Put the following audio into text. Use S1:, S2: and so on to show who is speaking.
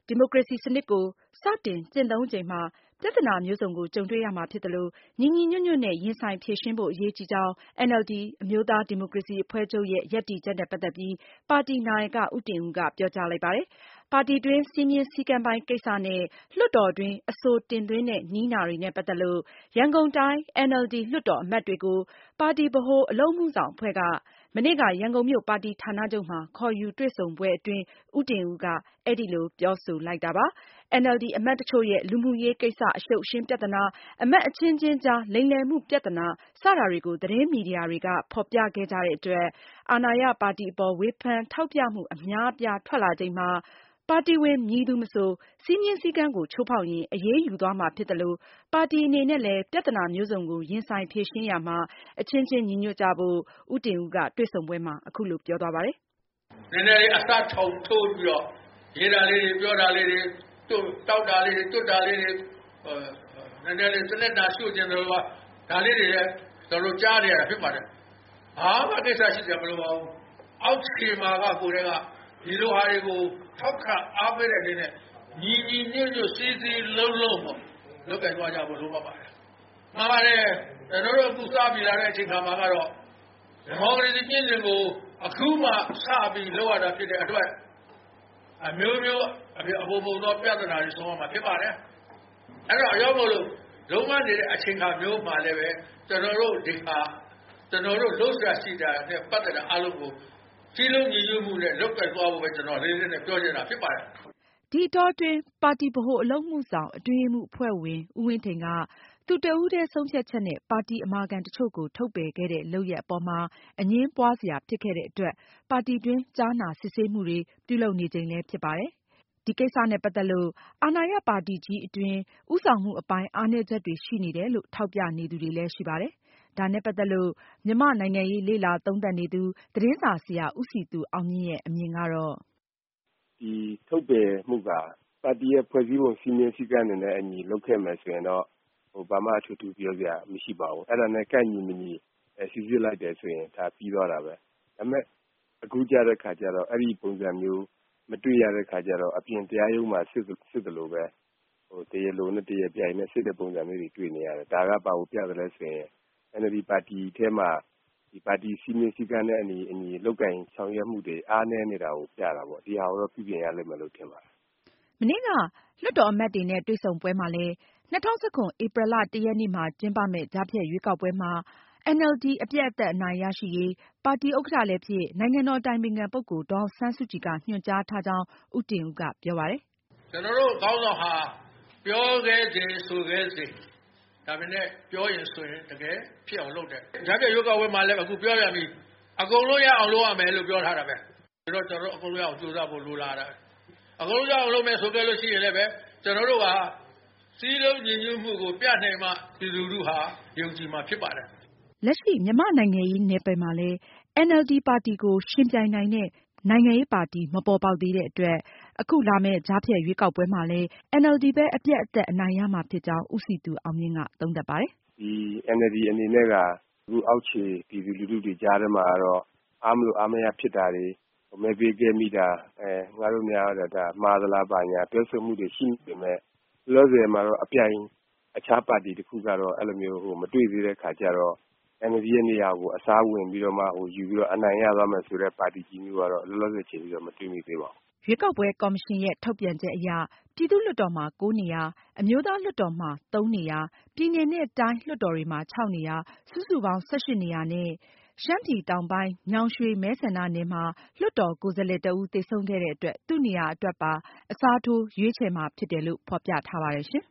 S1: ဒီမိုကရေစီစနစ်ကိုစတင်ကျင့်သုံးချိန်မှာပြဿနာမျိုးစုံကိုကြုံတွေ့ရမှာဖြစ်သလိုညီညီညွတ်ညွတ်နဲ့ရင်ဆိုင်ဖြေရှင်းဖို့အရေးကြီးကြောင်း NLD အမျိုးသားဒီမိုကရေစီအဖွဲ့ချုပ်ရဲ့ရပ်တည်ချက်နဲ့ပတ်သက်ပြီးပါတီနာယကဦးတင်ဦးကပြောကြားလိုက်ပါတယ်။ ပါတီတွင်းစည်းမျဉ်းစည်းကမ်းပိုင်းကိစ္စနဲ့လွှတ်တော်တွင်းအဆိုတင်သွင်းတဲ့နည်းနာတွေနဲ့ပတ်သက်လို့ရန်ကုန်တိုင်း NLD လွှတ်တော်အမတ်တွေကိုပါတီဗဟိုအလုပ်အမှုဆောင်အဖွဲ့ကမနေ့ကရန်ကုန်မြို့ပါတီဌာနချုပ်မှာခေါ်ယူတွေ့ဆုံပွဲအတွင်းဦးတင်ဦးကအဲဒီလိုပြောဆိုလိုက်တာပါ။ NLD အမတ်တချို့ရဲ့လူမှုရေးကိစ္စအရှုပ်အရှင်းပြဿနာ၊ အမတ်အချင်းချင်းကြားလိမ်လည်မှုပြဿနာစတာတွေကိုသတင်းမီဒီယာတွေကဖေါ်ပြခဲ့ကြတဲ့အတွက်အာဏာရပါတီအပေါ်ဝေဖန်ထောက်ပြမှုအများအပြားထွက်လာချိန်မှာပါတီဝင်မည်သူမဆိုစည်းမျဉ်းစည်းကမ်းကိုချိုးဖောက်ရင်အရေးယူသွားမှာဖြစ်သလိုပါတီအနေနဲ့လည်းပြဿနာမျိုးစုံကိုရင်ဆိုင်ဖြေရှင်းရာမှာအချင်းချင်းညီညွတ်ကြဖို့ဦးတင်ဦးကတွေ့ဆုံပွဲမှာအခုလိုပြောသွားပါတယ်
S2: ။နည်းနည်းလေးအစထုံထိုးပြီးတော့ရေးတာလေးတွေပြောတာလေးတွေတောက်တာလေးတွေတွတ်တာလေးတွေနည်းနည်းလေးစနစ်တာရှုကျင်တယ်လို့ဒါလေးတွေလည်းကျွန်တော်ကြားနေရတာဖြစ်ပါတယ်။ဘာမှကိစ္စရှိတယ်မလို့ပါဘူး။အောက်ခြေမှာကကိုယ်တည်းကဒီလိုဟာတွေကိုထောက်ခံအားပေးတဲ့အနေနဲ့ညီညီညွတ်ညွတ်စီစီလုံးလုံးပေါ့လုပ်ကြသွားကြဖို့လိုပါပါတယ်။မှားပါတယ်ကျွန်တော်တို့အခုစပြီးလာတဲ့အချိန်ခါမှာကတော့ဒီမိုကရေစီပြည်စဉ်ကိုအခုမှစပြီးလောက်ရတာဖြစ်တဲ့အတွက်အမျိုးမျိုးအပေါ်ပုံသောပြဿနာတွေဆုံးမှာဖြစ်ပါတယ်။အဲ့တော့အရောက်မို့လို့လုံးဝနေတဲ့အချိန်ခါမျိုးမှာလည်းပဲကျွန်တော်တို့ဒီဟာကျွန်တော်တို့လှုပ်ရှားရှိတာနဲ့ပတ်သက်တဲ့အလုပ်ကိုကြီးလုံးညီညွတ်မှုနဲ့လုပ်ကိုင်သွားဖို့ပဲကျွန်တော်လေးလေးနဲ့ပြောချင်တာဖြစ်ပါတယ်
S1: ။ဒီတော့တွင်ပါတီဗဟိုအလုပ်မှုဆောင်အတွင်းရေးမှူးအဖွဲ့ဝင်ဦးဝင်းထိန်ကသူတဦးတည်းဆုံးဖြတ်ချက်နဲ့ပါတီအမာခံတချို့ကိုထုတ်ပယ်ခဲ့တဲ့လုပ်ရပ်အပေါ်မှာအငြင်းပွားစရာဖြစ်ခဲ့တဲ့အတွက်ပါတီတွင်းကြားနာစစ်ဆေးမှုတွေပြုလုပ်နေချိန်လည်းဖြစ်ပါတယ်။ဒီကိစ္စနဲ့ပတ်သက်လို့အာဏာရပါတီကြီးအတွင်းဦးဆောင်မှုအပိုင်းအားနည်းချက်တွေရှိနေတယ်လို့ထောက်ပြနေသူတွေလည်းရှိပါတယ်။ဒါနဲ့ပတ်သက်လို့မြန်မာ့နိုင်ငံရေးလေ့လာသုံးသပ်နေသူသတင်းစာဆရာဦးစည်သူအောင်မြင့်ရဲ့အမြင်ကတော့
S3: ဒီထုတ်ပယ်မှုကပါတီရဲ့ဖွဲ့စည်းပုံစည်းမျဉ်းစည်းကမ်းတွေနဲ့အညီလုပ်ခဲ့မယ်ဆိုရင်တော့ဘာမှအထူးထူးပြောစရာမရှိပါဘူးအဲ့ဒါနဲ့ကိုက်ညီမညီစီစစ်လိုက်တယ်ဆိုရင်ဒါပြီးသွားတာပဲဒါပေမဲ့အခုကြတဲ့ခါကျတော့အဲ့ဒီပုံစံမျိုးမတွေ့ရတဲ့ခါကျတော့အပြင်တရားရုံးမှာစစ်တယ်လို့ပဲတရားလိုနဲ့တရားပြိုင်နဲ့စစ်တဲ့ပုံစံမျိုးတွေတွေ့နေရတယ်ဒါကဘာကိုပြတယ်လဲဆိုရင် NLD ပါတီထဲမှာဒီပါတီစည်းမျဉ်းစည်းကမ်းနဲ့အညီလောက်ကင်ဆောင်ရွက်မှုတွေအားနည်းနေတာကိုပြတာပေါ့ဒီဟာကိုတော့ပြုပြင်ရလိမ့်မယ်လို့ထင်ပါတယ်
S1: မနေ့ကလွှတ်တော်အမတ်တွေနဲ့တွေ့ဆုံပွဲမှာလည်း2019ဧပြီလ 1 ရက်နေ့မှာကျင်းပမယ့်ကြားဖြတ်ရွေးကောက်ပွဲမှာ NLD အပြတ်အသတ်အနိုင်ရရှိရေးပါတီဥက္ကဋ္ဌလည်းဖြစ်နိုင်ငံတော်အတိုင်ပင်ခံပုဂ္ဂိုလ်ဒေါ်အောင်ဆန်းစုကြည်ကညွှန်ကြားထားကြောင်းဦးတင်ဦးကပြောပါတယ်
S2: ။ကျွန်တော်တို့ခေါင်းဆောင်ဟာပြောခဲ့ခြင်းဆိုခဲ့စေဒါပေမဲ့ပြောရင်ဆိုရင်တကယ်ဖြစ်အောင်လုပ်တယ်။ကြားဖြတ်ရွေးကောက်ပွဲမှာလည်းအခုပြောရပြီအကုန်လုံးရအောင်လုပ်ရမယ်လို့ပြောထားတာပဲ။ကျွန်တော်အကုန်လုံးရအောင်ကြိုးစားဖို့လိုလားတာ။အကုန်လုံးရအောင်လုပ်မယ်ဆိုကြလို့ရှိရင်လည်းပဲကျွန်တော်တို့ကစီးလုံးညီညွတ်မှုကိုပြနိုင်မှဒီလူလူဟာယုံကြည်မှာဖြစ်ပါတယ်
S1: ။လက်ရှိမြန်မာနိုင်ငံရေးနယ်ပယ်မှာလည်း NLD ပါတီကိုယှဉ်ပြိုင်နိုင်တဲ့နိုင်ငံရေးပါတီမပေါ်ပေါက်သေးတဲ့အတွက်အခုလာမယ့်ကြားဖြတ်ရွေးကောက်ပွဲမှာလည်း NLD ပဲအပြတ်အသတ်အနိုင်ရမှာဖြစ်ကြောင်းဦးစည်သူအောင်မြင့်ကသုံးသပ်ပါတယ်
S3: ။ဒီ NLD အနေနဲ့ကအခုအောက်ခြေပြည်သူလူထုတွေကြားထဲမှာတော့အားမလို့အားမရဖြစ်တာတွေမဲပေးခဲ့မိတာငါတို့များတော့ဒါမှားသလားပါညာပြောဆိုမှုတွေရှိနေပေမဲ့လောဆယ်မှာတော့အပြိုင်အခြားပါတီတစ်ခုကတော့အဲ့လိုမျိုးမတွေ့သေးတဲ့ခါကျတော့ NLD ရဲ့နေရာကိုအစားဝင်ပြီးတော့မှယူပြီးတော့အနိုင်ရသွားမယ်ဆိုတဲ့ပါတီကြီးမျိုးကတော့လောလောဆယ်ချိန်ပြီးတော့မတွေ့မိသေးပါဘူး
S1: ။ရွေးကောက်ပွဲကော်မရှင်ရဲ့ထုတ်ပြန်ချက်အရပြည်သူ့လွှတ်တော်မှာ9နေရာအမျိုးသားလွှတ်တော်မှာ3နေရာပြည်နယ်နဲ့တိုင်းလွှတ်တော်တွေမှာ6နေရာစုစုပေါင်း18နေရာနဲ့ရှမ်းပြည်တောင်ပိုင်းညောင်ရွှေမဲဆန္ဒနယ်မှာလွှတ်တော်ကိုယ်စားလှယ်တဦးသေဆုံးခဲ့တဲ့အတွက်သူ့နေရာအတွက်ပါအစားထိုးရွေးချယ်မှာဖြစ်တယ်လို့ဖေါ်ပြထားပါတယ်ရှင်